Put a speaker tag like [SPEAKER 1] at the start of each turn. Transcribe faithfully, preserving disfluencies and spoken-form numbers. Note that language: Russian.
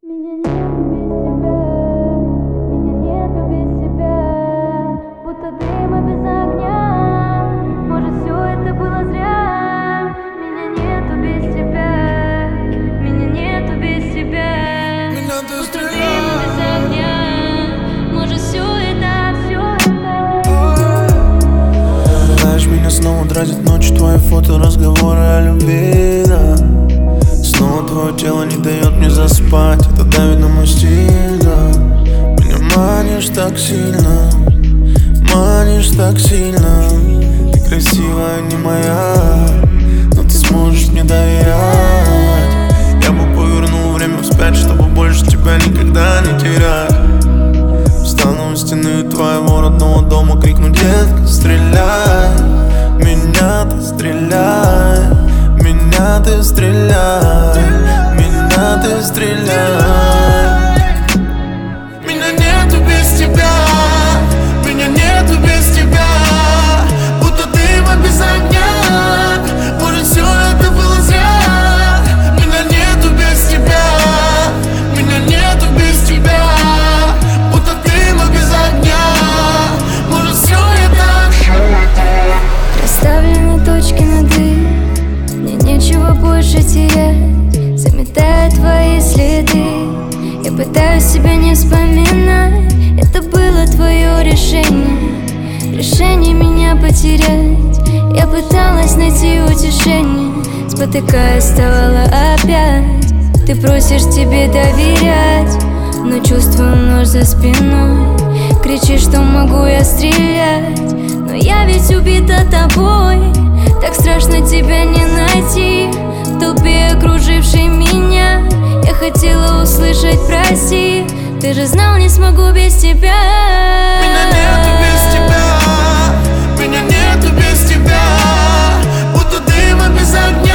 [SPEAKER 1] Меня нету без тебя, будто дыма без огня. Может, все это было зря. Меня нету без тебя, меня нету без тебя.
[SPEAKER 2] Меня ты
[SPEAKER 1] будто дыма без огня. Может, все это, все это.
[SPEAKER 2] Знаешь, меня снова тратит ночь, твои фото, разговоры о любви, да. Снова твое тело не дает мне заспать, это давит на мой стиль, да. Меня манишь так сильно, манишь так сильно. Ты красивая, не моя, но ты сможешь мне доверять. Я бы повернул время вспять, чтобы больше тебя никогда не терять. Встану у стены твоего родного дома, крикну: детка, стреляй. Меня ты стреляй, меня ты стреляй, меня ты стреляй. Меня нету без тебя, меня нету без тебя, будто дыма без огня. Может, все это было зря. Меня нету без тебя, меня нету без тебя, будто дыма без огня. Может, все это
[SPEAKER 1] Расставлены точки над «и», мне нечего больше терять, заметая твои следы. Я пытаюсь себя не вспоминать, это было твое решение, решение меня потерять. Я пыталась найти утешение, спотыкаясь, вставала опять. Ты просишь тебе доверять, но чувствую нож за спиной. Кричишь, что могу я стрелять, но я ведь убита тобой. Так страшно тебя не найти в толпе, окружившей меня. Я хотела услышать прости, ты же знал, не смогу без тебя.
[SPEAKER 2] Меня нету без тебя, меня нету без тебя, будто дыма без огня.